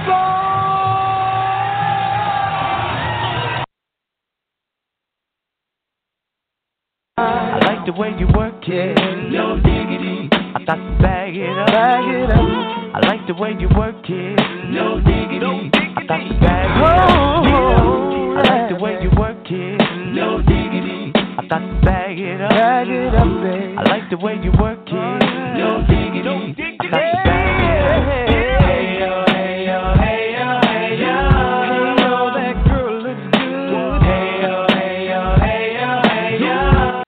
I like the way you work it, no diggity. I thought to bag it up, I like the way you work it, no diggity. I thought to bag it up, I like the way you work it, no diggity. I thought to bag it up, babe. I like the way you work it, no diggity. I thought to bag it up. Hey yo, hey yo, hey yo, hey yo. Hey yo, that girl looks good. Hey yo, hey yo, hey yo, hey yo.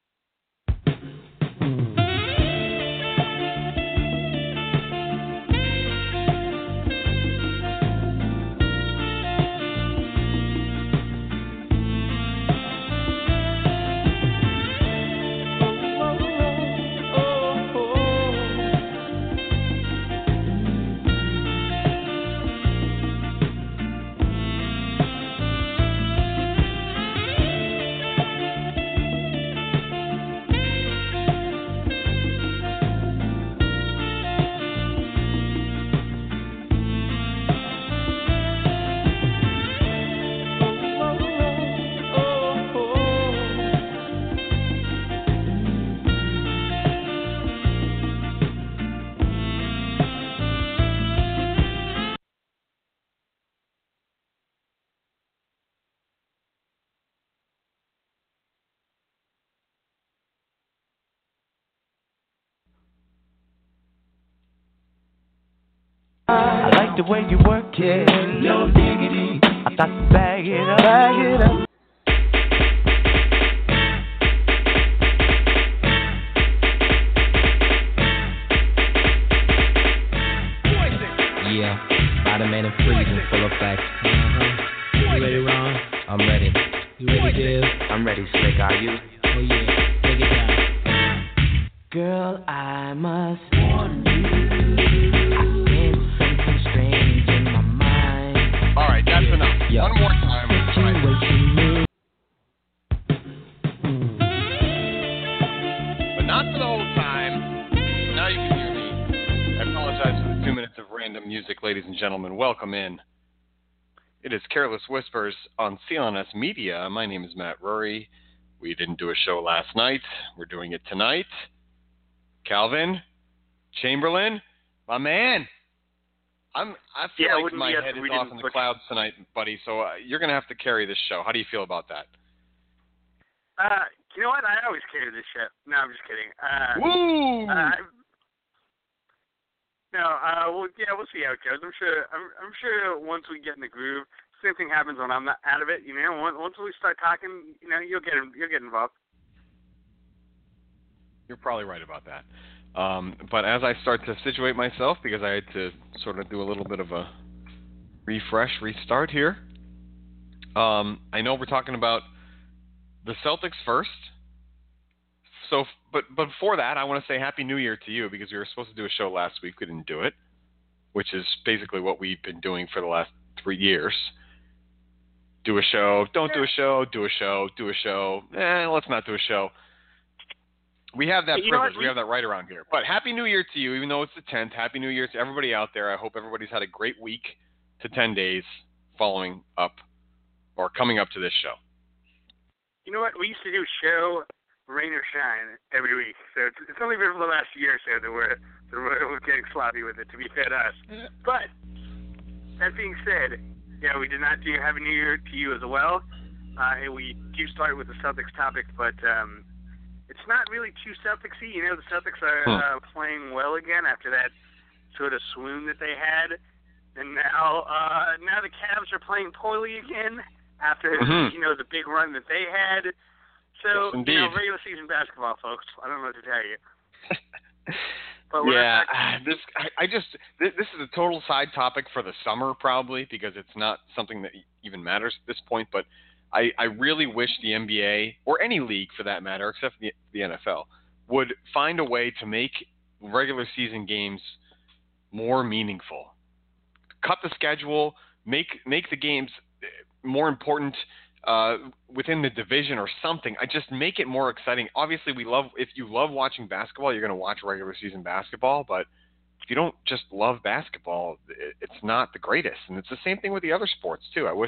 I like the way you work it, no diggity. I thought to bag it up, Yeah, Spider-Man and Freeze in full effect. You ready, Ron? I'm ready. You ready, Dave? I'm ready, Slick. Are you? Oh yeah, take it down. girl, I must warn you. I sense something strange in my mind. All right, that's enough. Yeah. One more time. Situation me. But not for the whole time. Now you can hear me. I apologize for the 2 minutes of random music, ladies and gentlemen. Welcome in. It is Careless Whispers on CLNS Media. My name is Matt Rory. We didn't do a show last night. We're doing it tonight. Calvin, Chamberlain, my man. I feel like my head is off in the clouds tonight, buddy. So you're gonna have to carry this show. How do you feel about that? You know what? I always carry this shit. No, I'm just kidding. Woo! We'll see how it goes. I'm sure once we get in the groove, same thing happens when I'm not out of it. You know, once we start talking, you know, you'll get involved. You're probably right about that. But as I start to situate myself, because I had to sort of do a little bit of a restart here, I know we're talking about the Celtics first. So, but before that, I want to say Happy New Year to you, because we were supposed to do a show last week. We didn't do it, which is basically what we've been doing for the last 3 years. Do a show, don't do a show, do a show, do a show. Let's not do a show. We have that privilege. We have that right around here. But Happy New Year to you, even though it's the 10th. Happy New Year to everybody out there. I hope everybody's had a great week to 10 days following up or coming up to this show. You know what? We used to do a show, rain or shine, every week. So it's only been for the last year or so that we're getting sloppy with it, to be fair to us. But that being said, yeah, we did not do Happy New Year to you as well. We do start with the Celtics topic, but it's not really too Celtics-y. You know, the Celtics are playing well again after that sort of swoon that they had. And now the Cavs are playing poorly again after, the big run that they had. So, yes, regular season basketball, folks. I don't know what to tell you. But this is a total side topic for the summer, probably, because it's not something that even matters at this point. But I really wish the NBA, or any league for that matter, except the NFL, would find a way to make regular season games more meaningful. Cut the schedule, make the games more important within the division or something. I just make it more exciting. Obviously, if you love watching basketball, you're going to watch regular season basketball, but you don't just love basketball, it's not the greatest. And it's the same thing with the other sports too. I wish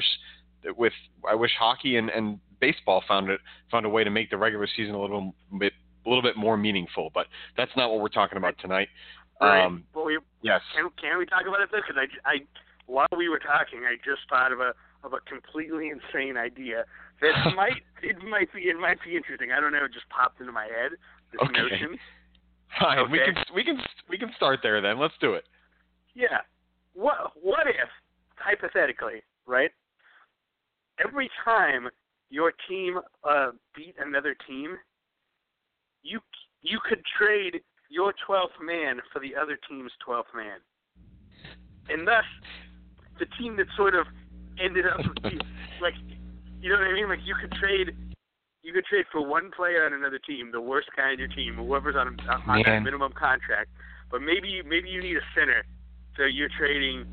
hockey and baseball found a way to make the regular season a little bit more meaningful. But that's not what we're talking about tonight. Right. Yes. Can we talk about it though? Because I while we were talking, I just thought of a completely insane idea that it might be interesting. I don't know. It just popped into my head. This notion. Fine. Okay. We can start there then. Let's do it. Yeah. What if, hypothetically, right? Every time your team beat another team, you could trade your 12th man for the other team's 12th man, and thus the team that sort of ended up like, you know what I mean? Like you could trade for one player on another team, the worst guy on your team, whoever's on a minimum contract. But maybe you need a center, so you're trading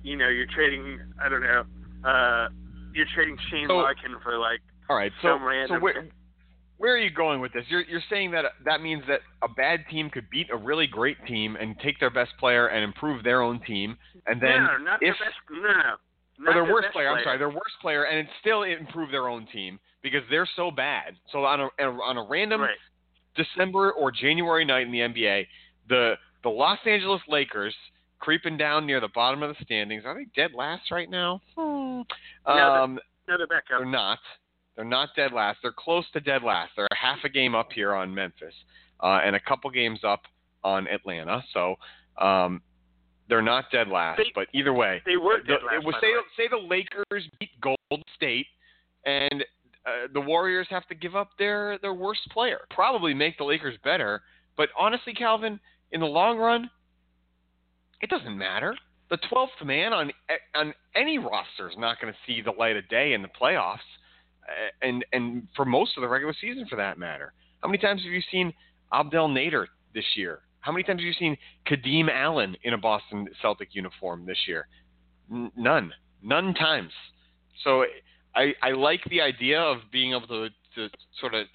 I don't know, you're trading Shane Larkin for like some random. So where are you going with this? You're saying that means that a bad team could beat a really great team and take their best player and improve their own team, and then not their worst player. Their worst player, and it still improve their own team because they're so bad. So on a random December or January night in the NBA, the Los Angeles Lakers creeping down near the bottom of the standings. Are they dead last right now? No, they're back up. They're not. They're not dead last. They're close to dead last. They're half a game up here on Memphis, and a couple games up on Atlanta. So they're not dead last. But either way, they were dead last. Say the Lakers beat Golden State, and the Warriors have to give up their worst player. Probably make the Lakers better. But honestly, Calvin, in the long run, it doesn't matter. The 12th man on any roster is not going to see the light of day in the playoffs. And for most of the regular season, for that matter. How many times have you seen Abdel Nader this year? How many times have you seen Kadeem Allen in a Boston Celtic uniform this year? None times. So I like the idea of being able to sort of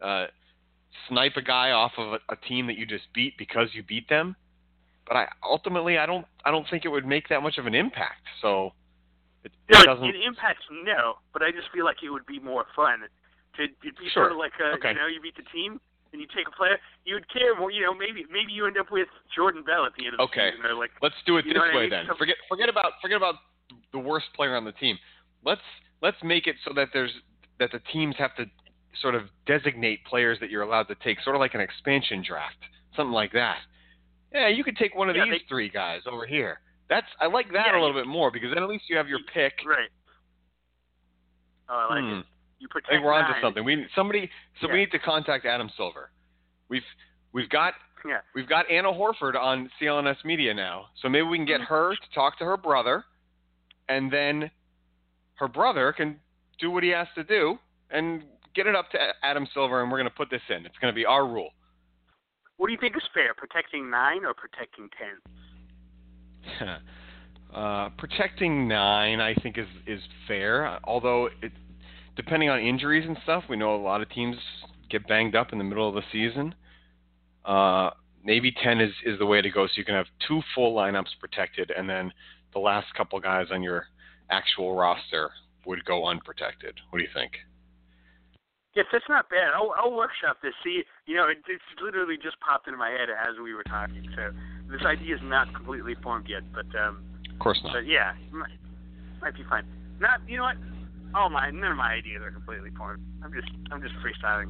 snipe a guy off of a team that you just beat because you beat them. But I don't think it would make that much of an impact. So. It impacts but I just feel like it would be more fun. It'd be sort of like you beat the team and you take a player, you would care more. Maybe you end up with Jordan Bell at the end of the season. Or let's do it this way then. So forget about the worst player on the team. Let's make it so that the teams have to sort of designate players that you're allowed to take, sort of like an expansion draft, something like that. Yeah, you could take one of these three guys over here. I like that a little bit more because then at least you have your pick. Right. Oh, I like it. You protect. I think we're onto something. We need to contact Adam Silver. We've got Anna Horford on CLNS Media now, so maybe we can get her to talk to her brother, and then her brother can do what he has to do and get it up to Adam Silver, and we're going to put this in. It's going to be our rule. What do you think is fair, protecting 9 or protecting 10? Protecting 9, I think, is fair. Although, depending on injuries and stuff, we know a lot of teams get banged up in the middle of the season. Maybe 10 is the way to go, so you can have 2 full lineups protected, and then the last couple guys on your actual roster would go unprotected. What do you think? Yes, that's not bad. I'll workshop this. See, it's literally just popped into my head as we were talking. So this idea is not completely formed yet, but of course not. But yeah, might be fine. Not, you know what? None of my ideas are completely formed. I'm just freestyling.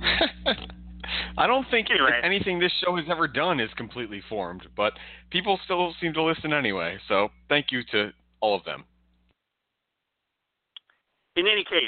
I don't think anything this show has ever done is completely formed, but people still seem to listen anyway. So thank you to all of them. In any case,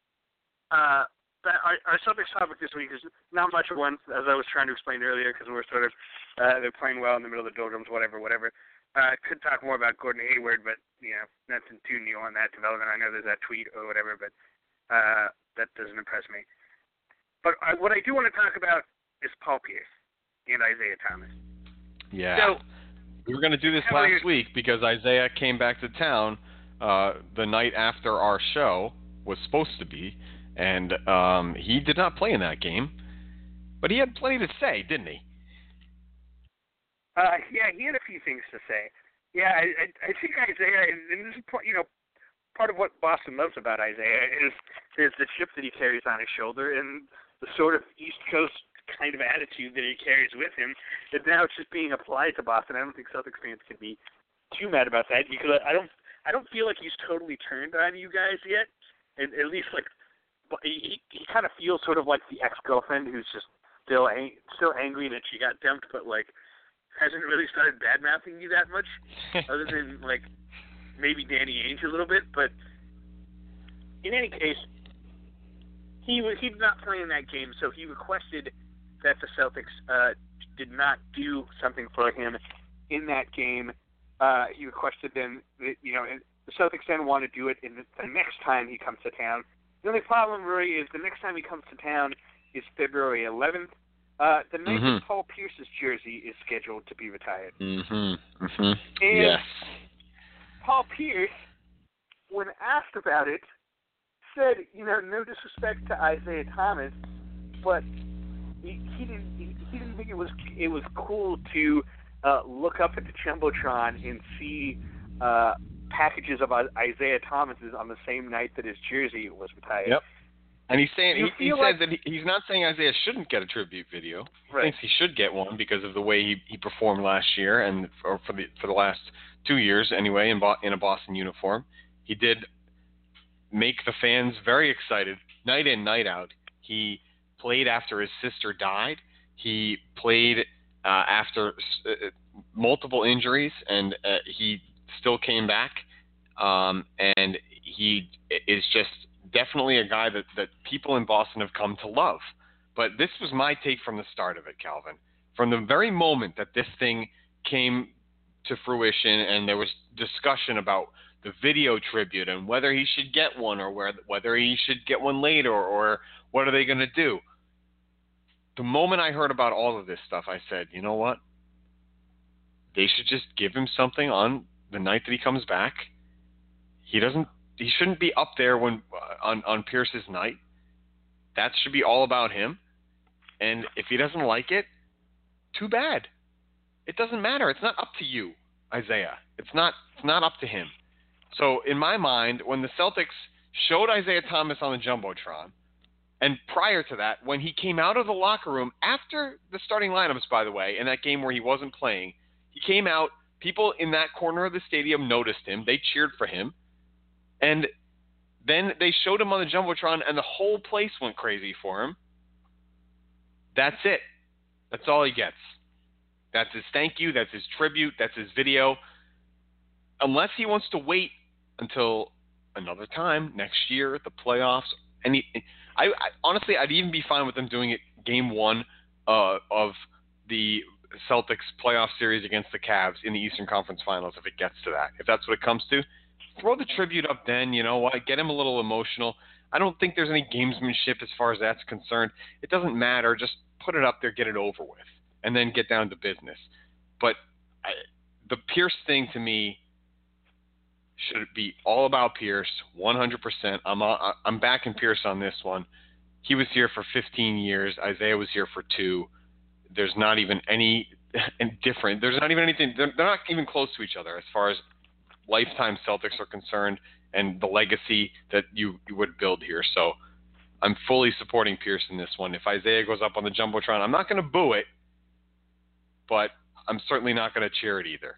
our Celtics topic this week is not much of one, as I was trying to explain earlier, because we're sort of they're playing well in the middle of the doldrums, whatever. Could talk more about Gordon Hayward, but nothing too new on that development. I know there's that tweet or whatever, but that doesn't impress me. But what I do want to talk about is Paul Pierce and Isaiah Thomas. Yeah. So, we were going to do this last week because Isaiah came back to town the night after our show was supposed to be. And he did not play in that game, but he had plenty to say, didn't he? Yeah, he had a few things to say. Yeah, I think Isaiah, and this is part of what Boston loves about Isaiah is the chip that he carries on his shoulder and the sort of East Coast kind of attitude that he carries with him. That now it's just being applied to Boston. I don't think Celtics fans can be too mad about that because I don't feel like he's totally turned on you guys yet. And at least like he kind of feels sort of like the ex-girlfriend who's just still angry that she got dumped, but like hasn't really started bad-mouthing you that much, other than like maybe Danny Ainge a little bit. But in any case, he's not playing that game, so he requested that the Celtics did not do something for him in that game. He requested them, and the Celtics then want to do it in the next time he comes to town. The only problem, Rory, is the next time he comes to town is February 11th. The night that Paul Pierce's jersey is scheduled to be retired. And yes. Paul Pierce, when asked about it, said, no disrespect to Isaiah Thomas, but he didn't think it was cool to look up at the Jumbotron and see packages of Isaiah Thomas's on the same night that his jersey was retired. Yep. And he's saying he said that he's not saying Isaiah shouldn't get a tribute video. He thinks he should get one because of the way he performed last year or for the last 2 years anyway in a Boston uniform. He did make the fans very excited night in, night out. He played after his sister died. He played after multiple injuries, and he still came back. And he is just definitely a guy that people in Boston have come to love. But this was my take from the start of it, Calvin. From the very moment that this thing came to fruition and there was discussion about the video tribute and whether he should get one or whether he should get one later or what are they going to do. The moment I heard about all of this stuff, I said, you know what? They should just give him something on the night that he comes back. He shouldn't be up there when on Pierce's night. That should be all about him. And if he doesn't like it, too bad. It doesn't matter. It's not up to you, Isaiah. It's not up to him. So in my mind, when the Celtics showed Isaiah Thomas on the Jumbotron, and prior to that, when he came out of the locker room after the starting lineups, by the way, in that game where he wasn't playing, he came out. People in that corner of the stadium noticed him. They cheered for him. And then they showed him on the Jumbotron, and the whole place went crazy for him. That's it. That's all he gets. That's his thank you. That's his tribute. That's his video. Unless he wants to wait until another time, next year, at the playoffs. And I honestly, I'd even be fine with them doing it game one of the Celtics playoff series against the Cavs in the Eastern Conference Finals if it gets to that. If that's what it comes to. Throw the tribute up then, you know what? Get him a little emotional. I don't think there's any gamesmanship as far as that's concerned. It doesn't matter. Just put it up there, get it over with, and then get down to business. But the Pierce thing to me should be all about Pierce, 100%. I'm backing Pierce on this one. He was here for 15 years. Isaiah was here for 2. There's not even any different. There's not even anything. They're not even close to each other as far as lifetime Celtics are concerned and the legacy that you would build here. So I'm fully supporting Pierce in this one. If Isaiah goes up on the Jumbotron, I'm not going to boo it, but I'm certainly not going to cheer it either.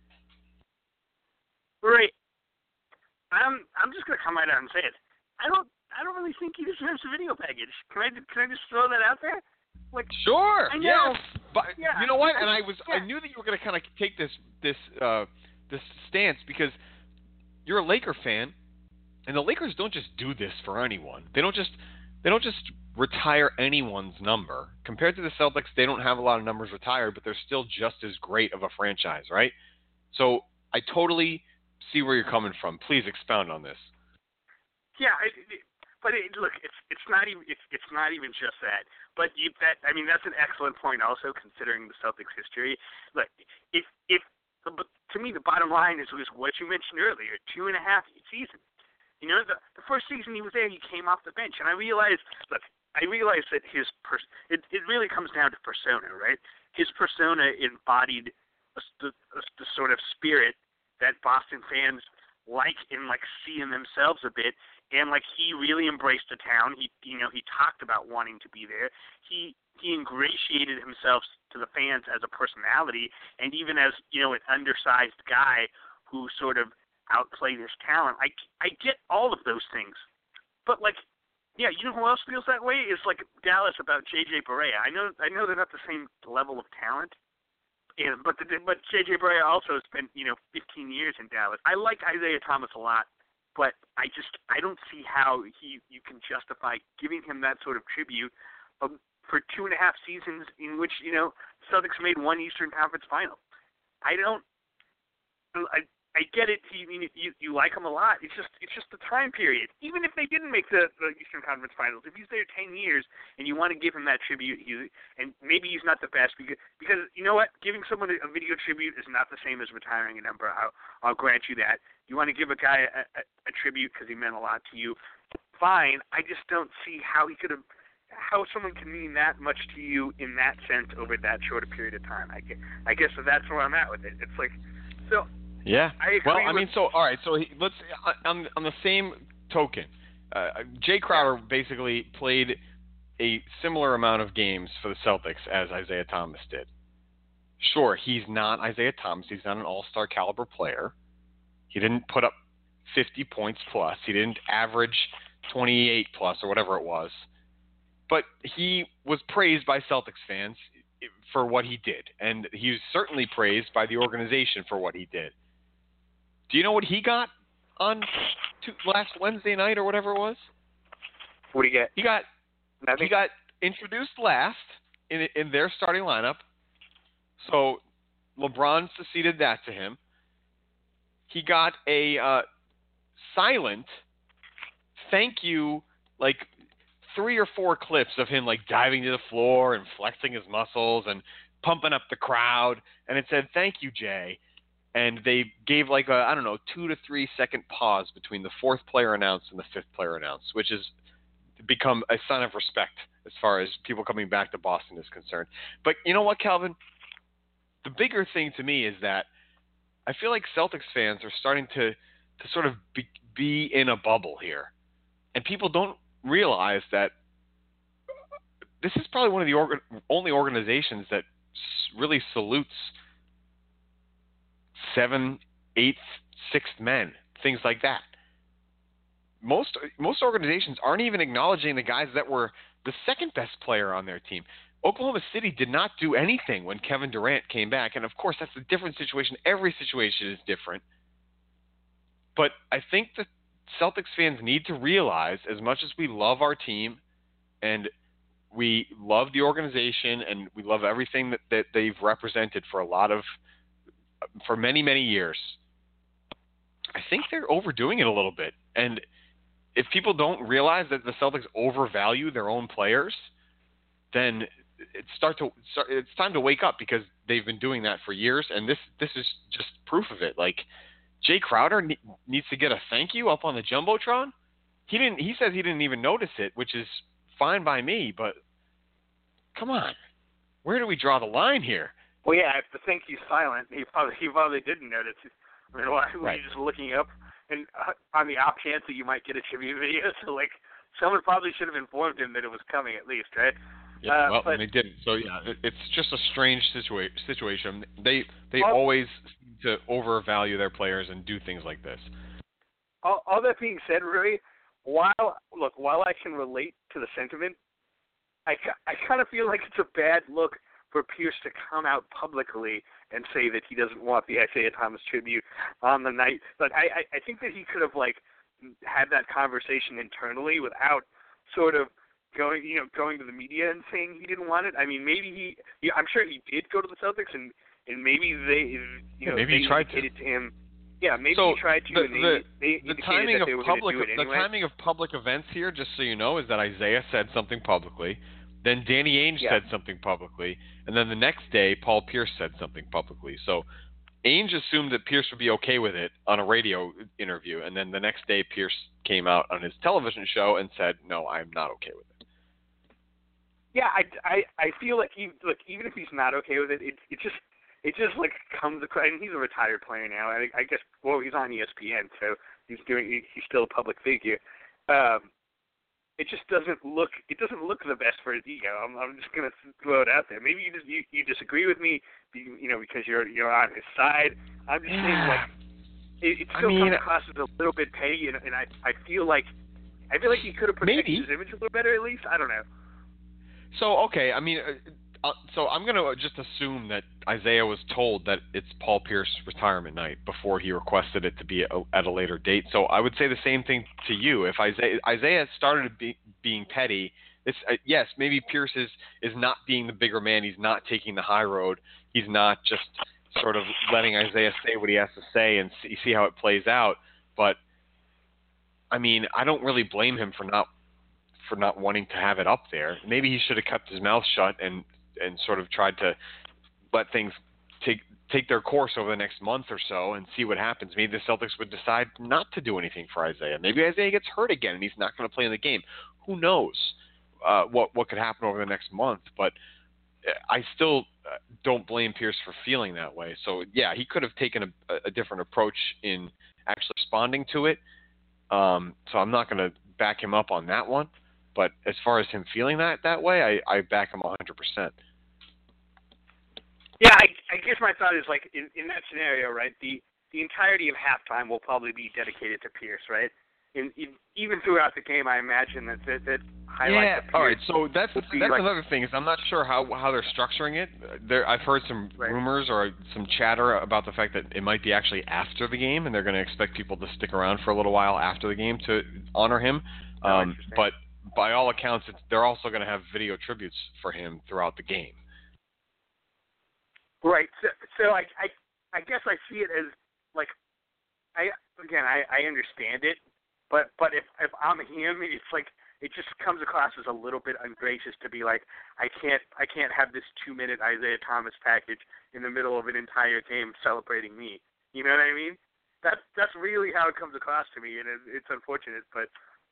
Right. I'm just going to come right out and say it. I don't really think he deserves a video package. Can I just throw that out there? Like, sure. I know. Yes. But you know what? And I knew that you were going to kind of take this stance because you're a Laker fan, and the Lakers don't just do this for anyone. They don't just retire anyone's number. Compared to the Celtics, they don't have a lot of numbers retired, but they're still just as great of a franchise, right? So I totally see where you're coming from. Please expound on this. Yeah, but look, it's not even just that. But that's an excellent point. Also, considering the Celtics' history, look, but to me, the bottom line is what you mentioned earlier: 2.5 seasons. You know, the first season he was there, he came off the bench, and I realized that it really comes down to persona, right? His persona embodied the sort of spirit that Boston fans like and like see in themselves a bit. And like he really embraced the town. He talked about wanting to be there. He ingratiated himself to the fans as a personality, and even as an undersized guy who sort of outplayed his talent. I get all of those things, but like, yeah, you know who else feels that way? Is like Dallas about JJ Barea. I know they're not the same level of talent. But JJ Barea also spent 15 years in Dallas. I like Isaiah Thomas a lot. But I don't see how you can justify giving him that sort of tribute for 2.5 seasons in which Celtics made one Eastern Conference final. I get it. You like him a lot. It's just the time period. Even if they didn't make the Eastern Conference Finals, if he's there 10 years and you want to give him that tribute, and maybe he's not the best because you know what, giving someone a video tribute is not the same as retiring a number. I'll grant you that. You want to give a guy a tribute because he meant a lot to you. Fine. I just don't see how someone can mean that much to you in that sense over that short a period of time. I guess that's where I'm at with it. It's like so. Yeah. I agree all right. So let's on the same token, Jay Crowder basically played a similar amount of games for the Celtics as Isaiah Thomas did. Sure, he's not Isaiah Thomas. He's not an all-star caliber player. He didn't put up 50 points plus. He didn't average 28 plus or whatever it was. But he was praised by Celtics fans for what he did, and he was certainly praised by the organization for what he did. Do you know what he got on last Wednesday night or whatever it was? What do you get? He got introduced last in their starting lineup. So LeBron succeeded that to him. He got a silent thank you, like 3 or 4 clips of him like diving to the floor and flexing his muscles and pumping up the crowd, and it said "Thank you, Jay." And they gave like a 2 to 3 second pause between the 4th player announced and the 5th player announced, which has become a sign of respect as far as people coming back to Boston is concerned. But you know what, Calvin? The bigger thing to me is that I feel like Celtics fans are starting to sort of be in a bubble here. And people don't realize that this is probably one of the only organizations that really salutes 7th, 8th, 6th men, things like that. Most organizations aren't even acknowledging the guys that were the second best player on their team. Oklahoma City did not do anything when Kevin Durant came back, and of course that's a different situation. Every situation is different. But I think that Celtics fans need to realize, as much as we love our team and we love the organization and we love everything that they've represented for many, many years, I think they're overdoing it a little bit. And if people don't realize that the Celtics overvalue their own players, then it's time to wake up, because they've been doing that for years, and this is just proof of it. Like, Jay Crowder needs to get a thank you up on the Jumbotron. He says he didn't even notice it, which is fine by me, but come on. Where do we draw the line here? Well, yeah, if the thank you's silent, he probably didn't notice. I mean, why were you just looking up and on the off chance that you might get a tribute video? So, like, someone probably should have informed him that it was coming at least, right? Yeah, and they didn't. So, yeah, it's just a strange situation. They always seem to overvalue their players and do things like this. All that being said, Rui, while I can relate to the sentiment, I kind of feel like it's a bad look for Pierce to come out publicly and say that he doesn't want the Isaiah Thomas tribute on the night. But I think that he could have, like, had that conversation internally without sort of going to the media and saying he didn't want it. I mean, maybe I'm sure he did go to the Celtics, and maybe they, maybe he tried to him. Yeah, maybe so he tried to. The timing of public events here, just so you know, is that Isaiah said something publicly, then Danny Ainge said something publicly, and then the next day Paul Pierce said something publicly. So Ainge assumed that Pierce would be okay with it on a radio interview, and then the next day Pierce came out on his television show and said, "No, I'm not okay with it." Yeah, I feel like even if he's not okay with it, it just like comes across. And he's a retired player now. I guess he's on ESPN, so he's still a public figure. It just doesn't look the best for his ego. I'm just gonna throw it out there. Maybe you disagree with me, because you're on his side. I'm just saying, like, it still comes across as a little bit petty, and I feel like he could have protected his image a little better at least. I don't know. So okay, so I'm going to just assume that Isaiah was told that it's Paul Pierce retirement night before he requested it to be at a later date. So I would say the same thing to you. If Isaiah started being petty, yes, maybe Pierce is not being the bigger man. He's not taking the high road. He's not just sort of letting Isaiah say what he has to say and see how it plays out. But, I mean, I don't really blame him for not wanting to have it up there. Maybe he should have kept his mouth shut and sort of tried to let things take their course over the next month or so and see what happens. Maybe the Celtics would decide not to do anything for Isaiah. Maybe Isaiah gets hurt again and he's not going to play in the game. Who knows what could happen over the next month? But I still don't blame Pierce for feeling that way. So, yeah, he could have taken a different approach in actually responding to it. So I'm not going to back him up on that one. But as far as him feeling that way, I back him 100%. Yeah, I guess my thought is, like, in that scenario, right, the entirety of halftime will probably be dedicated to Pierce, right? Even throughout the game, I imagine that highlights of Pierce. All right, so that's like, another thing, is I'm not sure how they're structuring it. I've heard some rumors or some chatter about the fact that it might be actually after the game, and they're going to expect people to stick around for a little while after the game to honor him. But by all accounts, they're also going to have video tributes for him throughout the game. Right. So I guess I see it as, like, I understand it, but if I'm him, it's like it just comes across as a little bit ungracious to be like, I can't have this 2-minute Isaiah Thomas package in the middle of an entire game celebrating me. You know what I mean? That's really how it comes across to me, and it's unfortunate, but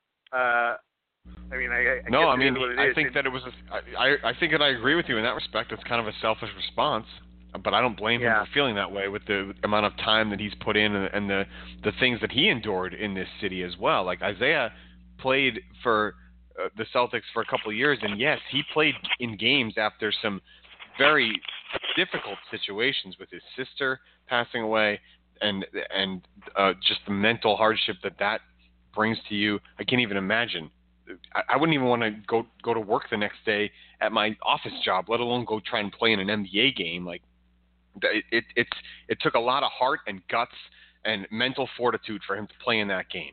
I mean, I think that it was. I think that I agree with you in that respect. It's kind of a selfish response, but I don't blame him for feeling that way with the amount of time that he's put in and the things that he endured in this city as well. Like, Isaiah played for the Celtics for a couple of years, and yes, he played in games after some very difficult situations with his sister passing away and just the mental hardship that brings to you. I can't even imagine. I wouldn't even want to go to work the next day at my office job, let alone go try and play in an NBA game. Like, it took a lot of heart and guts and mental fortitude for him to play in that game.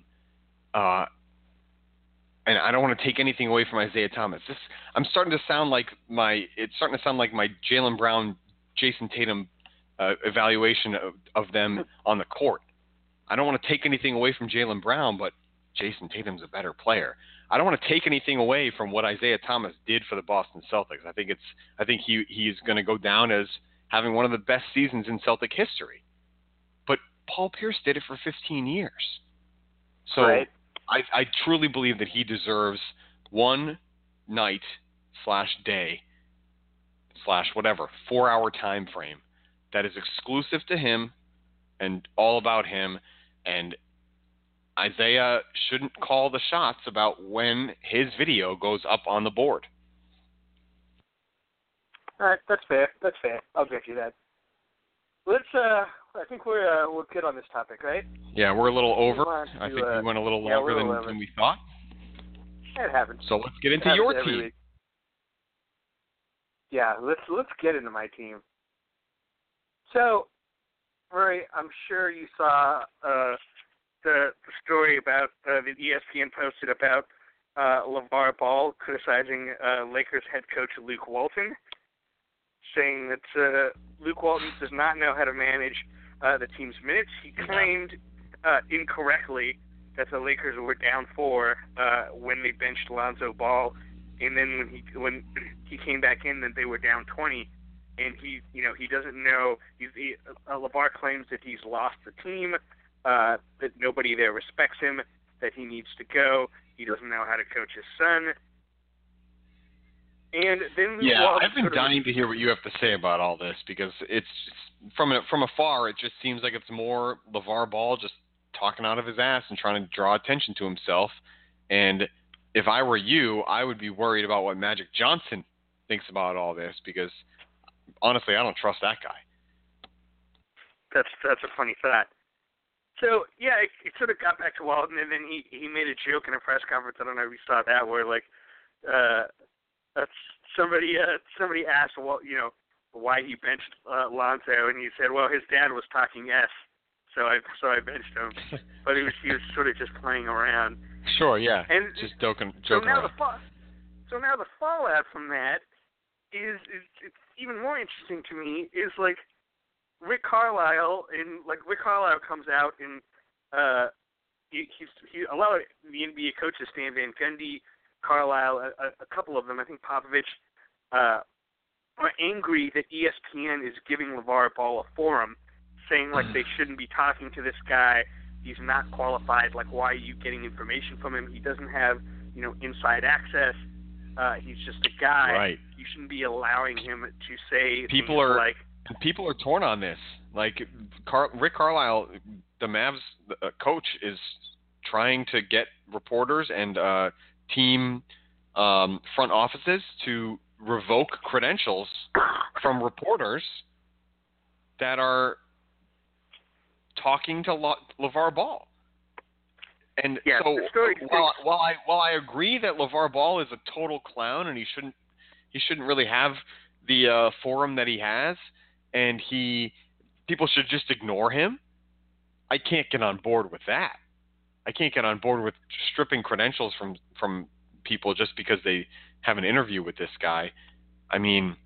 And I don't want to take anything away from Isaiah Thomas. I'm starting to sound like my Jaylen Brown, Jason Tatum evaluation of them on the court. I don't want to take anything away from Jaylen Brown, but Jason Tatum's a better player. I don't want to take anything away from what Isaiah Thomas did for the Boston Celtics. I think he's going to go down as having one of the best seasons in Celtic history. But Paul Pierce did it for 15 years. So right. I truly believe that he deserves one night / day / whatever 4-hour time frame that is exclusive to him and all about him. And Isaiah shouldn't call the shots about when his video goes up on the board. All right, that's fair. I'll get you that. Let's. I think we're good on this topic, right? Yeah, we're a little over. I think we went a little longer than we thought. It happens. So let's get into your team. Week. Yeah, let's get into my team. So, Murray, I'm sure you saw the story about that ESPN posted about LeVar Ball criticizing Lakers head coach Luke Walton, saying that Luke Walton does not know how to manage the team's minutes. He claimed incorrectly that the Lakers were down 4 when they benched Lonzo Ball, and then when he came back in, that they were down 20. And he doesn't know. LeVar claims that he's lost the team, that nobody there respects him, that he needs to go. He doesn't know how to coach his son. And then I've been dying to hear what you have to say about all this, because it's from afar, it just seems like it's more LeVar Ball just talking out of his ass and trying to draw attention to himself. And if I were you, I would be worried about what Magic Johnson thinks about all this, because honestly, I don't trust that guy. That's a funny thought. So yeah, it sort of got back to Walton, and then he made a joke in a press conference. I don't know if you saw that, where like somebody asked, well, why he benched Lonzo, and he said, well, his dad was talking S, so I benched him. But he was sort of just playing around. Sure, yeah, and just joking around. So now the fallout from that is it's even more interesting to me. Is like Rick Carlisle comes out and he allowed the NBA coaches, Stan Van Gundy, Carlisle, a couple of them, I think Popovich, are angry that ESPN is giving LeVar Ball a forum, saying like they shouldn't be talking to this guy. He's not qualified. Like, why are you getting information from him? He doesn't have, inside access. He's just a guy. Right. You shouldn't be allowing him to say people are torn on this. Like Rick Carlisle, the Mavs coach, is trying to get reporters and team front offices to revoke credentials from reporters that are talking to LeVar Ball. And yeah, so while I agree that LeVar Ball is a total clown and he shouldn't really have the forum that he has, and people should just ignore him, I can't get on board with that. I can't get on board with stripping credentials from people just because they have an interview with this guy. I mean,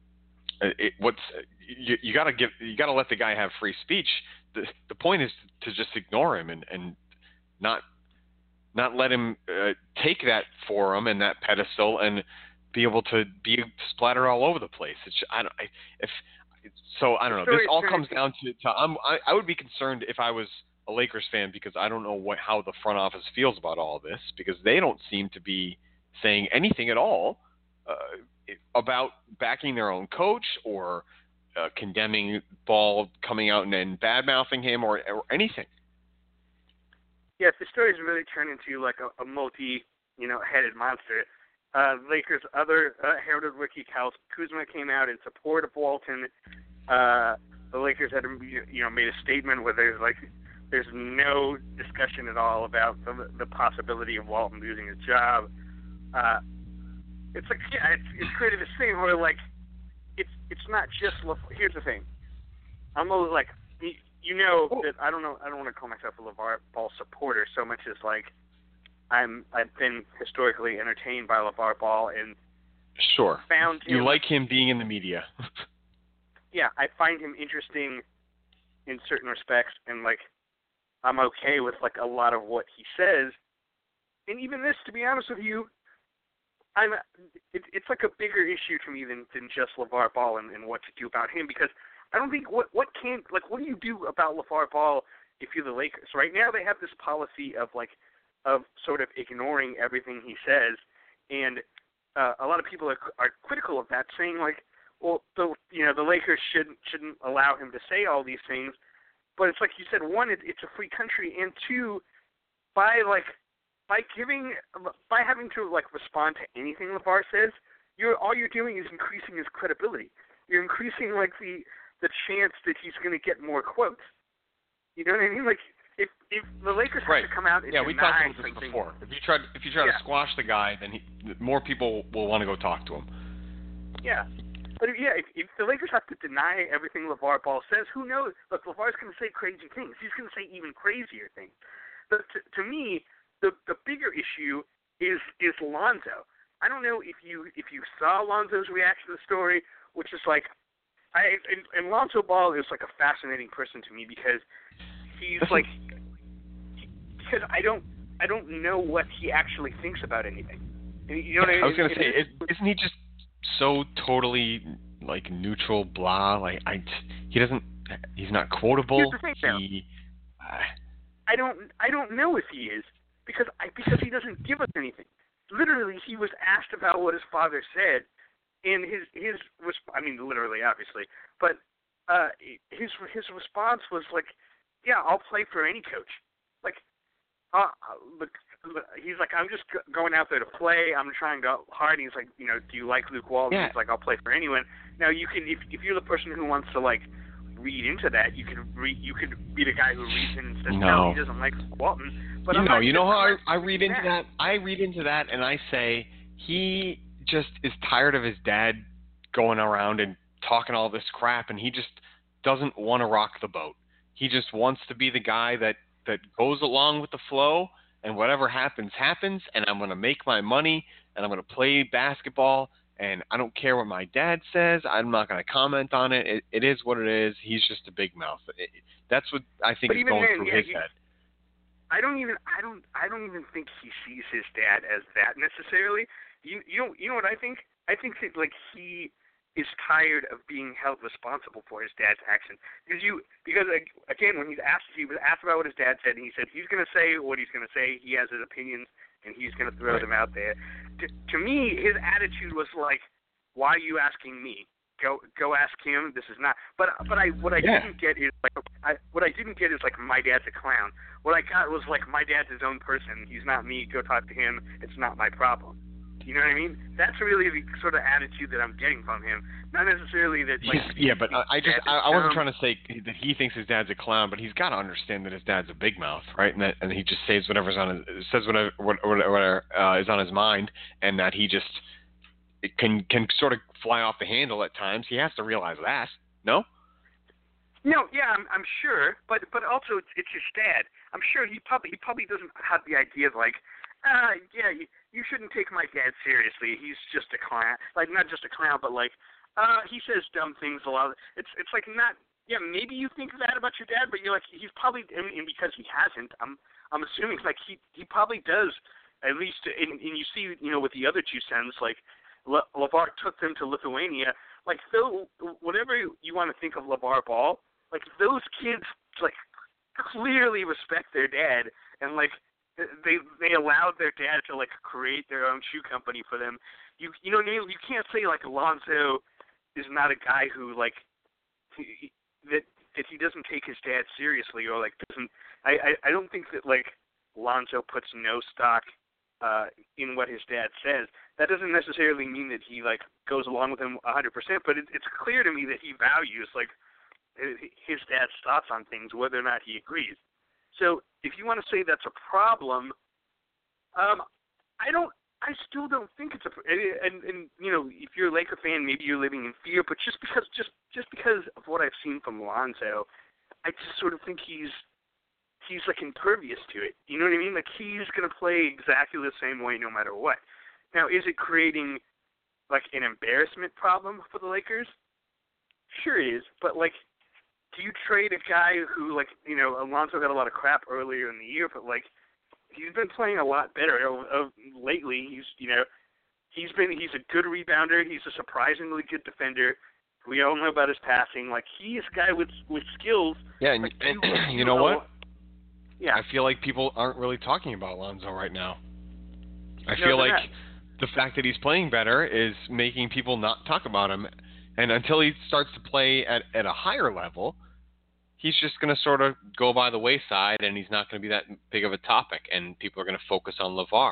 you got to let the guy have free speech. The point is to just ignore him and not let him take that forum and that pedestal and be able to be splattered all over the place. I don't know. This all comes down to I would be concerned if I was a Lakers fan, because I don't know how the front office feels about all this, because they don't seem to be saying anything at all about backing their own coach or condemning Ball coming out and bad-mouthing him or anything. Yes, the story's really turned into like a multi-headed monster. Lakers' other heralded rookie, Kyle Kuzma, came out in support of Walton. The Lakers had made a statement where there's no discussion at all about the possibility of Walton losing his job. It's created this thing where like it's not just. Here's the thing. I'm always like that I don't want to call myself a LeVar Ball supporter so much as like I've been historically entertained by LeVar Ball and sure found him, you like him being in the media. Yeah, I find him interesting in certain respects, and like I'm okay with like a lot of what he says. And even this, to be honest with you, it's like a bigger issue to me than just LeVar Ball and what to do about him, because I don't think what do you do about LeVar Ball if you're the Lakers? Right now they have this policy of sort of ignoring everything he says, and a lot of people are critical of that, saying like, well, the Lakers shouldn't allow him to say all these things. But it's like you said, one, it's a free country, and two, by having to like respond to anything LeVar says, all you're doing is increasing his credibility. You're increasing like the chance that he's going to get more quotes. You know what I mean? Like if the Lakers have to come out and we talked about this before. If you try to squash the guy, then more people will want to go talk to him. Yeah. But if the Lakers have to deny everything LeVar Ball says, who knows? Look, LeVar's going to say crazy things. He's going to say even crazier things. But to me, the bigger issue is Lonzo. I don't know if you saw Lonzo's reaction to the story, which is like, and Lonzo Ball is like a fascinating person to me, because he's like, because I don't know what he actually thinks about anything. You know what I mean? I was going to say, isn't he just so totally like neutral, blah? Like he's not quotable. Here's the thing, I don't know if he is, because he doesn't give us anything. literally, he was asked about what his father said, and I mean, literally, obviously, but his response was like, "Yeah, I'll play for any coach." Like, look, he's like, "I'm just going out there to play. I'm trying to go hard." And he's like, "Do you like Luke Walton?" Yeah. He's like, "I'll play for anyone." Now, you can, if you're the person who wants to like read into that, you could be the guy who reads in and says, "No, he doesn't like Luke Walton." But you know how I read into that? I read into that, and I say he just is tired of his dad going around and talking all this crap, and he just doesn't want to rock the boat. He just wants to be the guy that goes along with the flow, and whatever happens, happens, and I'm going to make my money, and I'm going to play basketball, and I don't care what my dad says. I'm not going to comment on it. It is what it is. He's just a big mouth. That's what I think is going through his head. I don't even think he sees his dad as that necessarily. You know what I think? I think that like he is tired of being held responsible for his dad's action. Because again, when he was asked about what his dad said, and he said he's going to say what he's going to say. He has his opinions, and he's going to throw them out there. To me, his attitude was like, "Why are you asking me? Go ask him. This is not." But what I didn't get is like my dad's a clown. What I got was like my dad's his own person. He's not me. Go talk to him. It's not my problem. You know what I mean? That's really the sort of attitude that I'm getting from him. Not necessarily that like. But I wasn't trying to say that he thinks his dad's a clown, but he's got to understand that his dad's a big mouth, right? And he just says whatever is on his mind, and that he just can sort of fly off the handle at times. He has to realize that. No? No, yeah, I'm sure, but also it's his dad. I'm sure he probably doesn't have the idea of like, you shouldn't take my dad seriously. He's just a clown. Like, not just a clown, but like, he says dumb things a lot. It's like not. Yeah, maybe you think that about your dad, but you're like, he's probably, and because he hasn't, I'm assuming like he probably does at least. And you see, with the other two sons, like LeVar took them to Lithuania. Like, Phil, whatever you want to think of LeVar Ball, like those kids like clearly respect their dad, and like. They allowed their dad to like create their own shoe company for them. You can't say like Alonzo is not a guy who like that he doesn't take his dad seriously or like doesn't. I don't think that like Alonzo puts no stock in what his dad says. That doesn't necessarily mean that he like goes along with him 100%, but it's clear to me that he values like his dad's thoughts on things, whether or not he agrees. So if you want to say that's a problem, I still don't think it's a. And if you're a Laker fan, maybe you're living in fear. But just because of what I've seen from Lonzo, I just sort of think he's like impervious to it. You know what I mean? Like he's gonna play exactly the same way no matter what. Now, is it creating like an embarrassment problem for the Lakers? Sure it is, but like. Do you trade a guy who, like, Alonzo got a lot of crap earlier in the year, but, like, he's been playing a lot better lately. He's a good rebounder. He's a surprisingly good defender. We all know about his passing. Like, he's a guy with skills. Yeah, and you know what? Yeah. I feel like people aren't really talking about Alonzo right now. I feel like the fact that he's playing better is making people not talk about him. And until he starts to play at a higher level, he's just going to sort of go by the wayside, and he's not going to be that big of a topic, and people are going to focus on LeVar.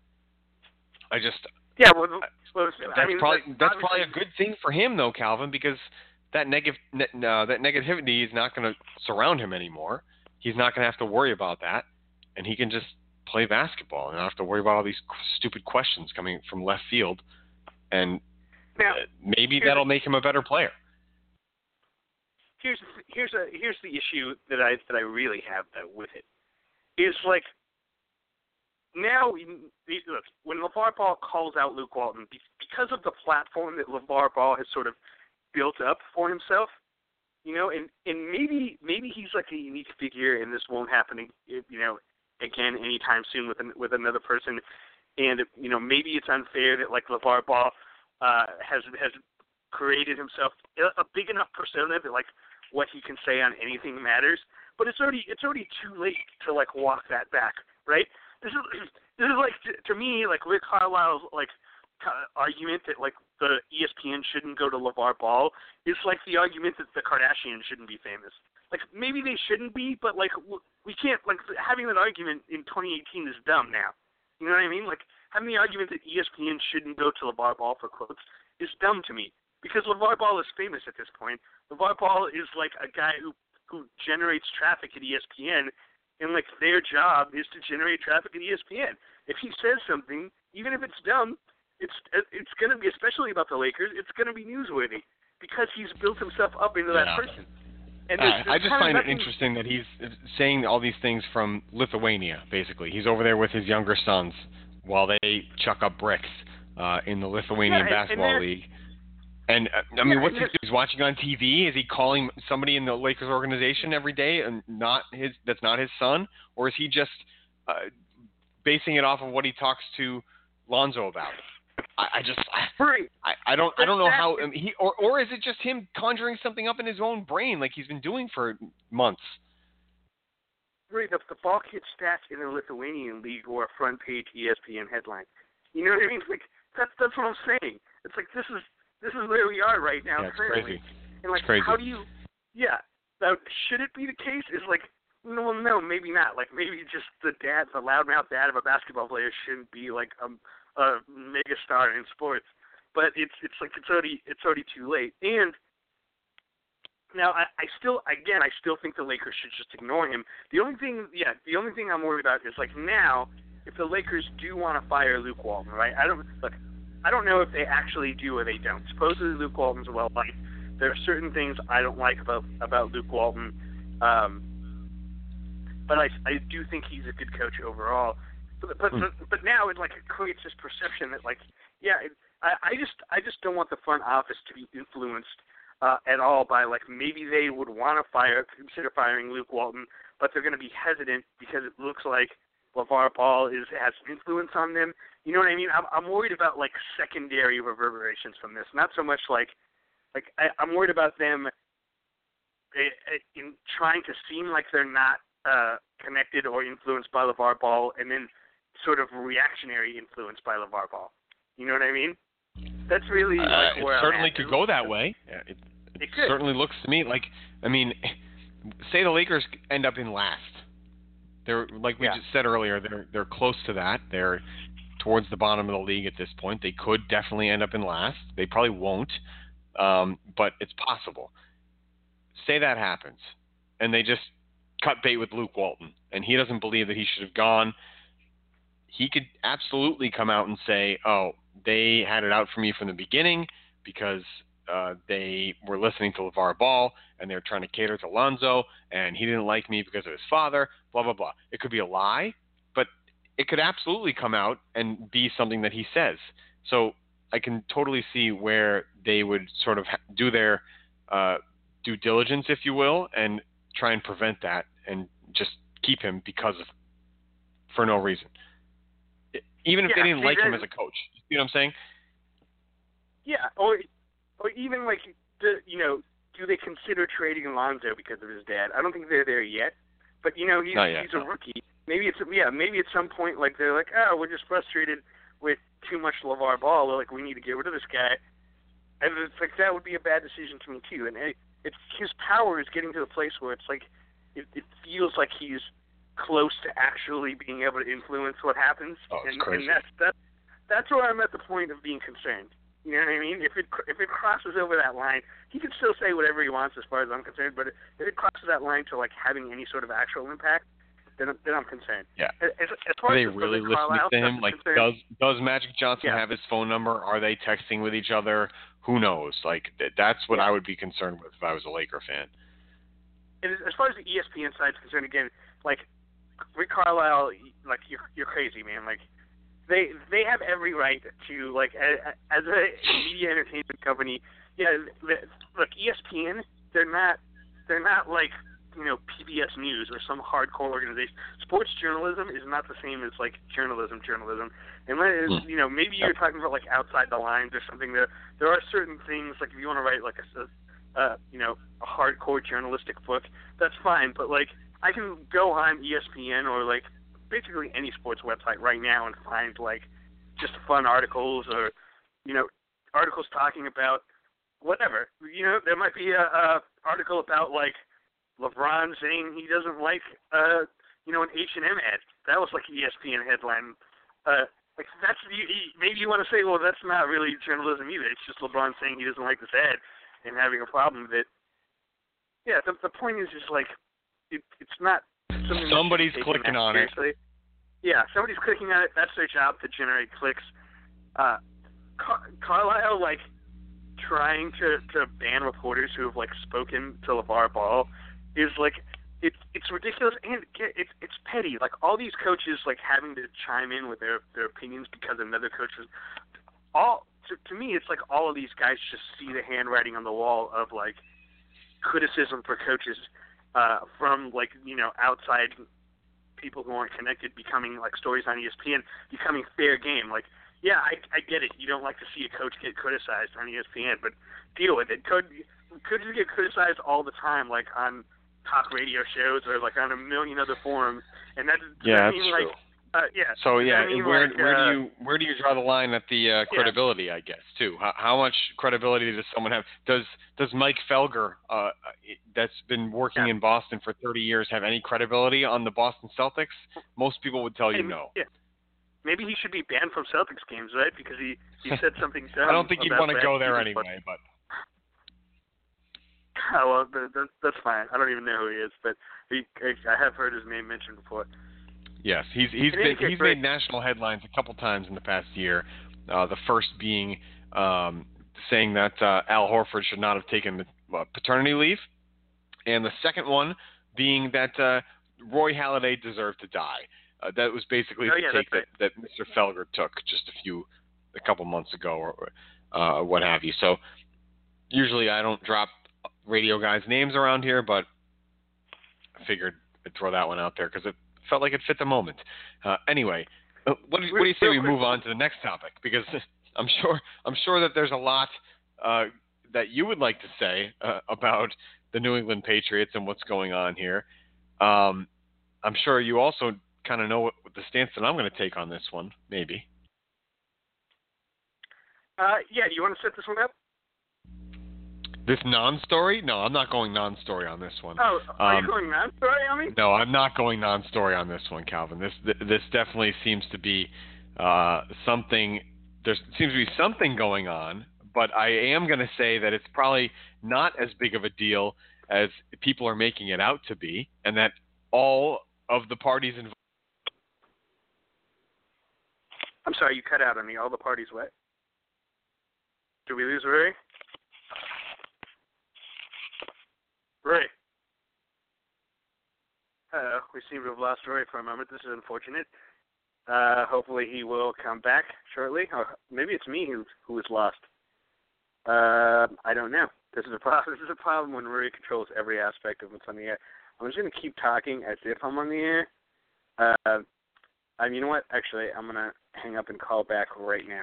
That's probably a good thing for him, though, Calvin, because that negativity is not going to surround him anymore. He's not going to have to worry about that, and he can just play basketball and not have to worry about all these stupid questions coming from left field, and now, maybe that'll make him a better player. Here's the issue that I really have with it. Is like now look, when LeVar Ball calls out Luke Walton because of the platform that LeVar Ball has sort of built up for himself, and maybe he's like a unique figure, and this won't happen, again anytime soon with another person, and maybe it's unfair that like LeVar Ball has created himself a big enough persona that like what he can say on anything matters. But it's already too late to like walk that back, right? This this is like to me like Rick Carlisle's like argument that like the ESPN shouldn't go to LeVar Ball is like the argument that the Kardashians shouldn't be famous. Like maybe they shouldn't be, but like we can't like having that argument in 2018 is dumb now. You know what I mean? Like having the argument that ESPN shouldn't go to LeVar Ball for quotes is dumb to me because LeVar Ball is famous at this point. LeVar Ball is like a guy who generates traffic at ESPN, and like their job is to generate traffic at ESPN. If he says something, even if it's dumb, it's going to be, especially about the Lakers, it's going to be newsworthy because he's built himself up into that person. And I just find it interesting that he's saying all these things from Lithuania, basically. He's over there with his younger sons while they chuck up bricks in the Lithuanian basketball league. And, I mean, what's he doing? He's watching on TV? Is he calling somebody in the Lakers organization every day and that's not his son? Or is he just basing it off of what he talks to Lonzo about? I don't know how or is it just him conjuring something up in his own brain like he's been doing for months? Right, the ball kid stats in the Lithuanian league or a front page ESPN headline. You know what I mean? Like that's what I'm saying. It's like this is where we are right now. Yeah, it's crazy. And like, it's crazy. how do you? Yeah, now, should it be the case? Is like, no, maybe not. Like maybe just the loudmouth dad of a basketball player shouldn't be like a mega star in sports, but it's already too late. And now I still think the Lakers should just ignore him. The only thing I'm worried about is like now if the Lakers do want to fire Luke Walton, right? I don't know if they actually do or they don't. Supposedly Luke Walton's well liked. There are certain things I don't like about Luke Walton, but I do think he's a good coach overall. But now it creates this perception that I just don't want the front office to be influenced at all by maybe they would want to consider firing Luke Walton, but they're going to be hesitant because it looks like LeVar Ball has influence on them. You know what I mean? I'm worried about secondary reverberations from this. Not so much I'm worried about them in trying to seem like they're not connected or influenced by LeVar Ball, and then sort of reactionary influence by LeVar Ball. You know what I mean? That's really where it certainly could go that way. Yeah, it certainly looks to me say the Lakers end up in last. They're we just said earlier. They're close to that. They're towards the bottom of the league at this point. They could definitely end up in last. They probably won't, but it's possible. Say that happens, and they just cut bait with Luke Walton, and he doesn't believe that he should have gone. He could absolutely come out and say, oh, they had it out for me from the beginning because they were listening to LeVar Ball and they were trying to cater to Lonzo and he didn't like me because of his father, blah, blah, blah. It could be a lie, but it could absolutely come out and be something that he says. So I can totally see where they would sort of do their due diligence, if you will, and try and prevent that and just keep him for no reason. Even if they didn't like him as a coach. You know what I'm saying? Yeah, or even do they consider trading Lonzo because of his dad? I don't think they're there yet. But he's a rookie. Maybe at some point they're like, oh, we're just frustrated with too much LeVar Ball. We're we need to get rid of this guy. And it's that would be a bad decision to me too. And it's his power is getting to the place where it's it feels like he's close to actually being able to influence what happens. Oh, it's crazy. And that's where I'm at the point of being concerned. You know what I mean? If it crosses over that line, he can still say whatever he wants as far as I'm concerned, but if it crosses that line to having any sort of actual impact, then I'm concerned. Yeah. As far Are they as really listening to him? Does Magic Johnson have his phone number? Are they texting with each other? Who knows? That's what I would be concerned with if I was a Laker fan. And as far as the ESPN side is concerned, again, Rick Carlisle, you're crazy, man. They have every right to, as a media entertainment company, ESPN, they're not PBS News or some hardcore organization. Sports journalism is not the same as journalism. And maybe you're talking about outside the lines or something. There are certain things if you want to write a hardcore journalistic book, that's fine. But I can go on ESPN or basically any sports website right now and find like just fun articles or articles talking about whatever. There might be a article about like LeBron saying he doesn't like an H&M ad. That was like an ESPN headline. Like that's maybe you want to say, well, that's not really journalism either. It's just LeBron saying he doesn't like this ad and having a problem with it. Yeah, the point is just like it's not something somebody's clicking on seriously. Yeah, somebody's clicking on it. That's their job, to generate clicks. Carlisle like trying to ban reporters who have like spoken to LeVar Ball is like it's ridiculous, and it's petty. Like all these coaches like having to chime in with their opinions because another coach was to me it's like all of these guys just see the handwriting on the wall of like criticism for coaches from like outside people who aren't connected becoming like stories on ESPN, becoming fair game. Like, yeah, I get it. You don't like to see a coach get criticized on ESPN, but deal with it. Coaches get criticized all the time, like on talk radio shows or like on a million other forums, and that doesn't mean like. So where do you draw the line at the credibility? I guess too. How much credibility does someone have? Does Mike Felger, that's been working in Boston for 30 years, have any credibility on the Boston Celtics? Most people would tell you no. Yeah. Maybe he should be banned from Celtics games, right? Because he said something dumb. I don't think you'd want to go there anyway, but. Oh, well, that's fine. I don't even know who he is, but I have heard his name mentioned before. Yes, he's made national headlines a couple times in the past year. The first being saying that Al Horford should not have taken the paternity leave, and the second one being that Roy Halladay deserved to die. That was basically the take that Mr. Felger took just a couple months ago, or what have you. So usually I don't drop radio guys' names around here, but I figured I'd throw that one out there because it felt like it fit the moment. Anyway, what do you say we move on to the next topic? Because I'm sure that there's a lot that you would like to say about the New England Patriots and what's going on here. I'm sure you also kind of know what the stance that I'm going to take on this one, maybe. Yeah, do you want to set this one up? This non-story? No, I'm not going non-story on this one. Oh, are you going non-story on me? No, I'm not going non-story on this one, Calvin. This definitely seems to be something. There seems to be something going on, but I am going to say that it's probably not as big of a deal as people are making it out to be, and that all of the parties involved. I'm sorry, you cut out on me. All the parties what? Did we lose Ray? Ray. We seem to have lost Roy for a moment. This is unfortunate. Hopefully he will come back shortly. Or maybe it's me who was lost. I don't know. This is a problem. This is a problem when Rory controls every aspect of what's on the air. I'm just going to keep talking as if I'm on the air. You know what? Actually, I'm going to hang up and call back right now.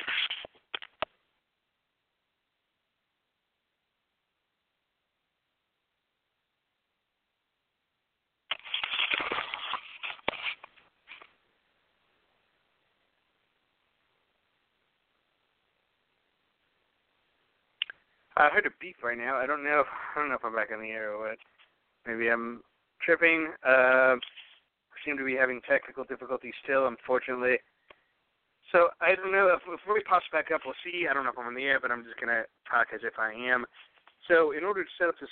I heard a beep right now. I don't know if I'm back on the air or what. Maybe I'm tripping. Seem to be having technical difficulties still, unfortunately. So I don't know if Roy pops back up, we'll see. I don't know if I'm on the air, but I'm just gonna talk as if I am. So in order to set up this,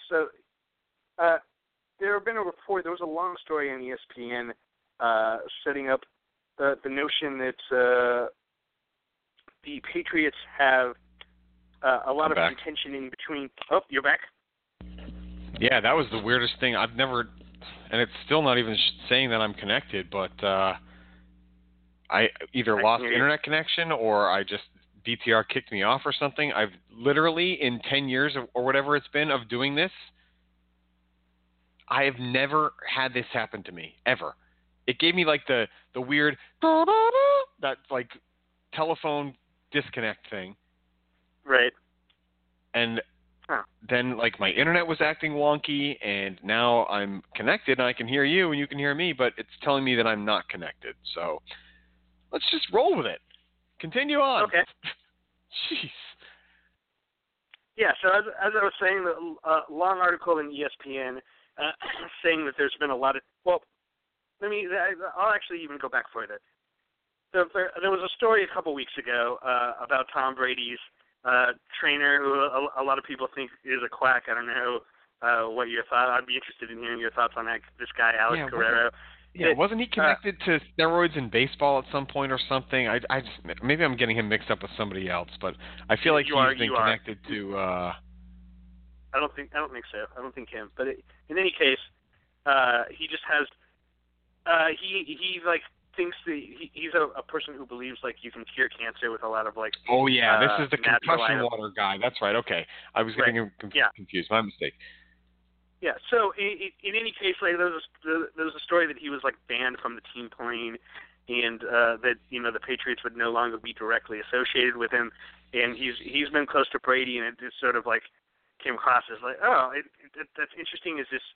there have been a report. There was a long story on ESPN setting up the notion that the Patriots have a lot of contention in between. Oh, you're back? Yeah, that was the weirdest thing. I've never, and it's still not even saying that I'm connected, but I either lost internet connection or I just, DTR kicked me off or something. I've literally, in 10 years or whatever it's been of doing this, I have never had this happen to me, ever. It gave me like the weird, that like telephone disconnect thing. Right. And then like my internet was acting wonky, and now I'm connected and I can hear you and you can hear me, but it's telling me that I'm not connected. So let's just roll with it. Continue on. Okay. Jeez. Yeah, so as I was saying, the long article in ESPN saying that there's been a lot of, I'll actually even go back further. There was a story a couple weeks ago about Tom Brady's trainer, who a lot of people think is a quack. I don't know what your thought. I'd be interested in hearing your thoughts on that. This guy, Alex Guerrero. Wasn't he connected to steroids in baseball at some point or something? Maybe I'm getting him mixed up with somebody else, but I feel like he's been connected to. I don't think so. I don't think him. But in any case, he just has. He like thinks that he's a person who believes like you can cure cancer with a lot of like. Oh yeah, this is the concussion items. water guy. That's right. Okay, I was getting him confused. My mistake. Yeah. So in any case, like there was a story that he was like banned from the team plane, and that the Patriots would no longer be directly associated with him, and he's been close to Brady, and it just sort of like came across as like, that's interesting. Is this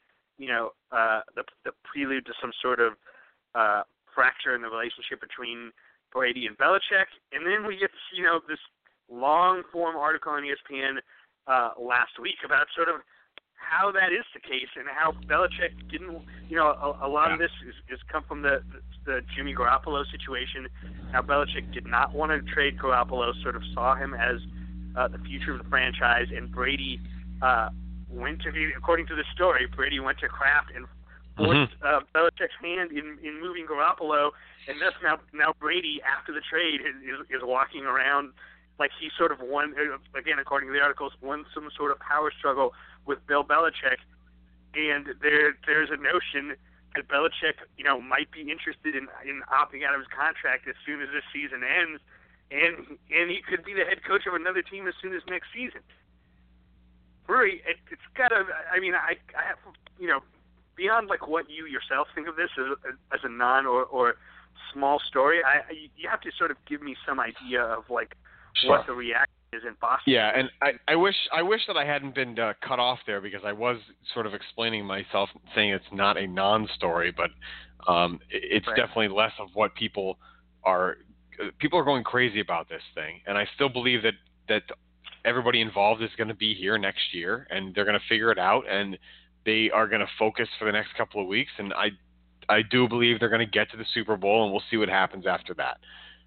the prelude to some sort of fracture in the relationship between Brady and Belichick? And then we get this long form article on ESPN last week about sort of how that is the case and how Belichick didn't, a lot of this is come from the Jimmy Garoppolo situation. How Belichick did not want to trade Garoppolo, sort of saw him as the future of the franchise, and Brady according to the story, Brady went to Kraft and forced Belichick's hand in moving Garoppolo, and thus now Brady, after the trade, is walking around like he sort of won, again, according to the articles, won some sort of power struggle with Bill Belichick, and there's a notion that Belichick, might be interested in opting out of his contract as soon as this season ends, and he could be the head coach of another team as soon as next season. Really, it's got to. I mean, I have, beyond like what you yourself think of this as a non or small story, you have to sort of give me some idea of like what the reaction is in Boston. Yeah, and I wish that I hadn't been cut off there, because I was sort of explaining myself, saying it's not a non-story, but it's definitely less of what people are going crazy about this thing, and I still believe that everybody involved is going to be here next year, and they're going to figure it out, and they are going to focus for the next couple of weeks, and I do believe they're going to get to the Super Bowl, and we'll see what happens after that.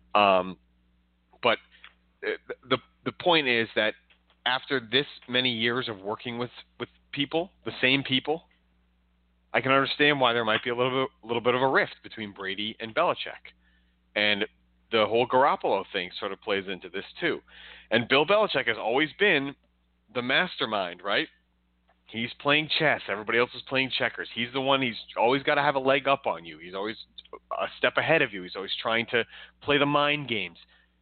But the point is that after this many years of working with people, the same people, I can understand why there might be a little bit of a rift between Brady and Belichick, and the whole Garoppolo thing sort of plays into this too. And Bill Belichick has always been the mastermind, right? He's playing chess. Everybody else is playing checkers. He's the one. He's always got to have a leg up on you. He's always a step ahead of you. He's always trying to play the mind games.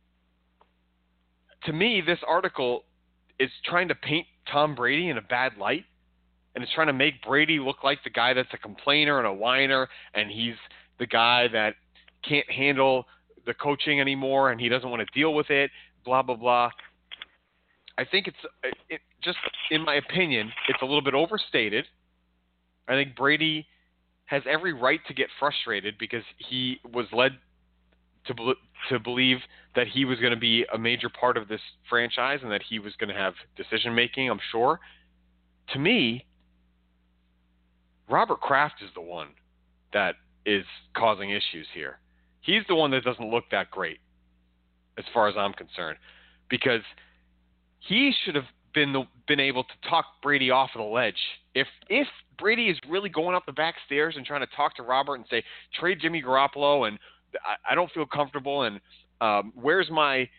To me, this article is trying to paint Tom Brady in a bad light, and it's trying to make Brady look like the guy that's a complainer and a whiner, and he's the guy that can't handle the coaching anymore, and he doesn't want to deal with it, blah, blah, blah. I think it just, in my opinion, it's a little bit overstated. I think Brady has every right to get frustrated because he was led to believe that he was going to be a major part of this franchise and that he was going to have decision-making, I'm sure. To me, Robert Kraft is the one that is causing issues here. He's the one that doesn't look that great, as far as I'm concerned, because he should have been able to talk Brady off of the ledge. If Brady is really going up the back stairs and trying to talk to Robert and say, trade Jimmy Garoppolo, and I don't feel comfortable, and where's my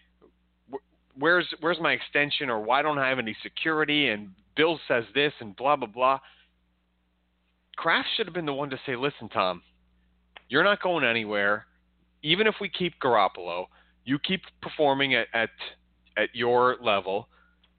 extension, or why don't I have any security, and Bill says this, and blah, blah, blah. Kraft should have been the one to say, listen, Tom, you're not going anywhere. Even if we keep Garoppolo, you keep performing at your level.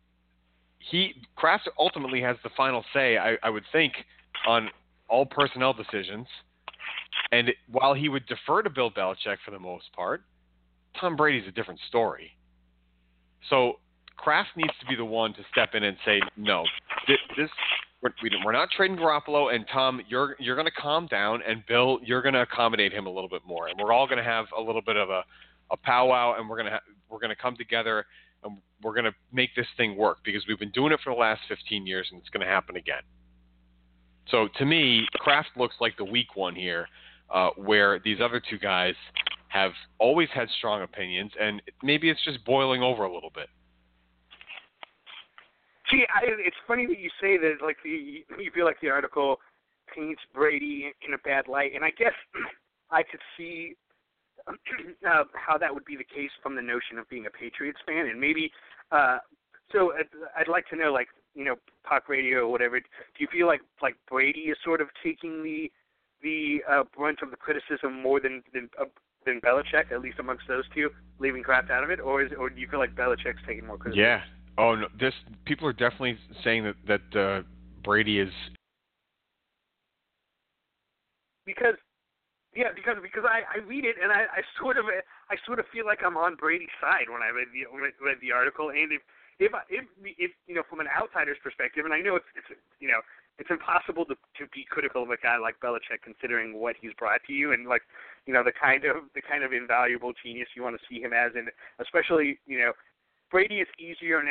Kraft ultimately has the final say, I would think, on all personnel decisions. And while he would defer to Bill Belichick for the most part, Tom Brady's a different story. So Kraft needs to be the one to step in and say, no, we're not trading Garoppolo, and Tom, you're going to calm down, and Bill, you're going to accommodate him a little bit more, and we're all going to have a little bit of a powwow, and we're going to come together, and we're going to make this thing work, because we've been doing it for the last 15 years, and it's going to happen again. So to me, Kraft looks like the weak one here, where these other two guys have always had strong opinions, and maybe it's just boiling over a little bit. See, it's funny that you say that, like, you feel like the article paints Brady in a bad light, and I guess I could see how that would be the case from the notion of being a Patriots fan, and maybe so I'd like to know, like, you know, talk radio or whatever. Do you feel like Brady is sort of taking the brunt of the criticism more than Belichick, at least amongst those two, leaving Kraft out of it, or do you feel like Belichick's taking more criticism? Yeah. Oh no. People are definitely saying that Brady is because I read it and I sort of feel like I'm on Brady's side when I read the article, and if you know, from an outsider's perspective, and I know it's impossible to be critical of a guy like Belichick considering what he's brought to you, and, like, you know, the kind of invaluable genius you want to see him as, and especially, you know, Brady is easier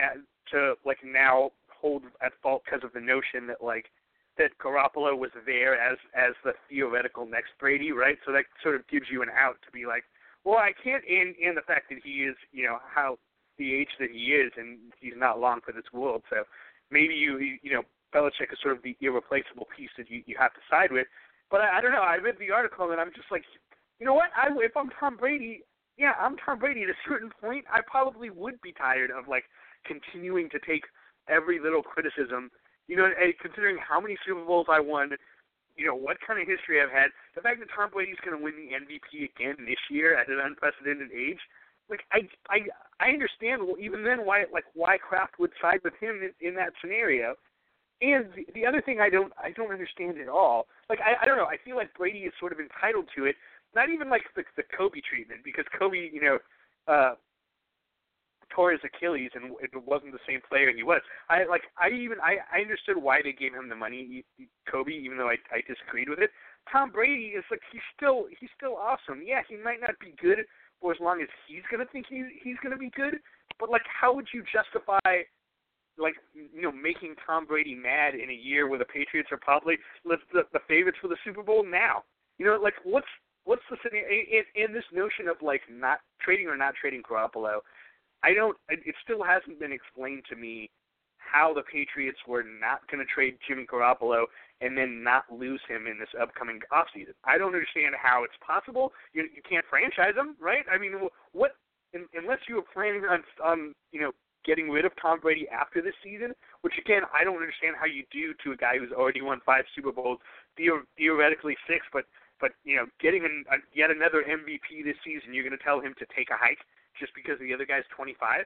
now hold at fault because of the notion that, like, that Garoppolo was there as the theoretical next Brady, right? So that sort of gives you an out to be like, well, I can't, and the fact that he is, you know, how the age that he is, and he's not long for this world, so maybe you know, Belichick is sort of the irreplaceable piece that you have to side with. But I don't know. I read the article, and I'm just like, you know what? If I'm Tom Brady, yeah, I'm Tom Brady. At a certain point, I probably would be tired of, like, continuing to take every little criticism. You know, and considering how many Super Bowls I won, you know, what kind of history I've had, the fact that Tom Brady's going to win the MVP again this year at an unprecedented age, like, I understand even then why Kraft would side with him in that scenario. And the other thing I don't understand at all, like, I don't know, I feel like Brady is sort of entitled to it, not even like the Kobe treatment, because Kobe, you know, tore his Achilles and it wasn't the same player he was. I understood why they gave him the money, Kobe, even though I disagreed with it. Tom Brady is like, he's still awesome. Yeah, he might not be good for as long as he's gonna think he's gonna be good, but, like, how would you justify, like, you know, making Tom Brady mad in a year where the Patriots are probably the favorites for the Super Bowl now? You know, like, what's the scenario in this notion of, like, not trading or not trading Garoppolo? It still hasn't been explained to me how the Patriots were not going to trade Jimmy Garoppolo and then not lose him in this upcoming offseason. I don't understand how it's possible. You can't franchise him, right? I mean, what unless you were planning on you know, getting rid of Tom Brady after this season, which, again, I don't understand how you do to a guy who's already won 5 Super Bowls, theoretically 6, but you know, getting yet another MVP this season, you're going to tell him to take a hike just because the other guy's 25?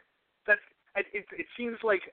It seems like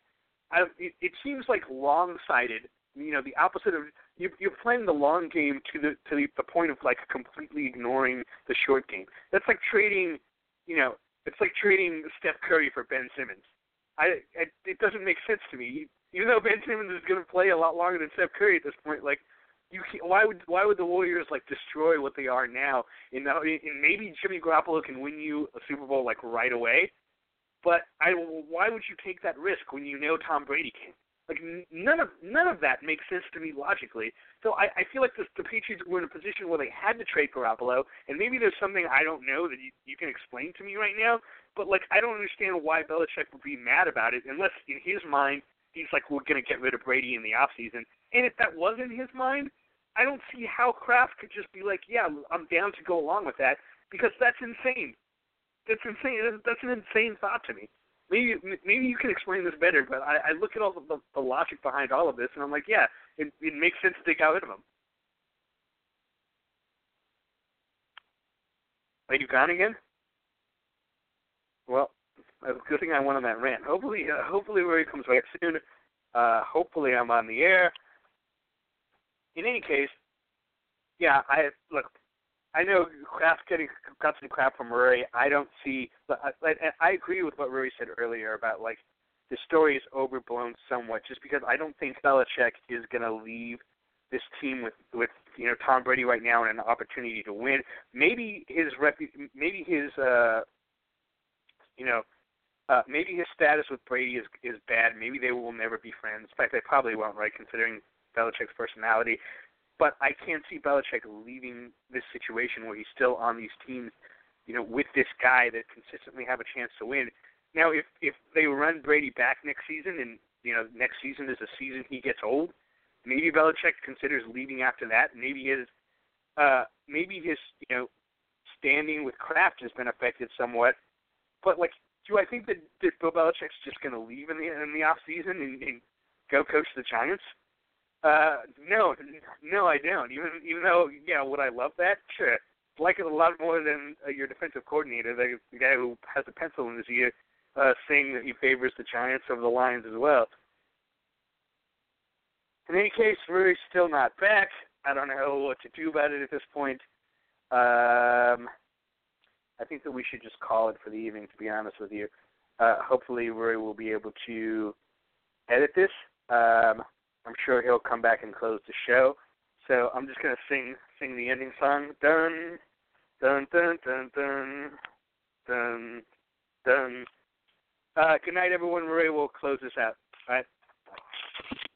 long-sighted. You know, the opposite of you're playing the long game to the point of, like, completely ignoring the short game. That's like trading, you know, it's like trading Steph Curry for Ben Simmons. It doesn't make sense to me. Even though Ben Simmons is going to play a lot longer than Steph Curry at this point, like, why would the Warriors, like, destroy what they are now? And maybe Jimmy Garoppolo can win you a Super Bowl, like, right away. But why would you take that risk when you know Tom Brady can? Like, none of that makes sense to me logically. So I feel like the Patriots were in a position where they had to trade Garoppolo, and maybe there's something I don't know that you can explain to me right now. But, like, I don't understand why Belichick would be mad about it unless in his mind he's like, we're going to get rid of Brady in the offseason. And if that was in his mind, I don't see how Kraft could just be like, yeah, I'm down to go along with that, because that's insane. That's insane. That's an insane thought to me. Maybe you can explain this better, but I look at all the logic behind all of this, and I'm like, yeah, it makes sense to get rid of him. Are you gone again? Well, it's a good thing I went on that rant. Hopefully Rory comes back soon. Hopefully I'm on the air. In any case, yeah, I know Kraft getting some crap from Rory. I don't see. I agree with what Rory said earlier about, like, the story is overblown somewhat, just because I don't think Belichick is going to leave this team with Tom Brady right now and an opportunity to win. Maybe his status with Brady is bad. Maybe they will never be friends. In fact, they probably won't, right, considering Belichick's personality. But I can't see Belichick leaving this situation where he's still on these teams, with this guy that consistently have a chance to win. Now, if they run Brady back next season and, next season is a season he gets old, maybe Belichick considers leaving after that. Maybe his standing with Kraft has been affected somewhat. But, do I think that Bill Belichick's just going to leave in the off season and go coach the Giants? No, I don't. Even though, would I love that? Sure. I like it a lot more than your defensive coordinator, the guy who has a pencil in his ear, saying that he favors the Giants over the Lions as well. In any case, Murray's still not back. I don't know what to do about it at this point. I think that we should just call it for the evening, to be honest with you. Hopefully Rory will be able to edit this. I'm sure he'll come back and close the show. So I'm just going to sing the ending song. Dun, dun, dun, dun, dun, dun, dun. Good night, everyone. Rory will close this out. All right.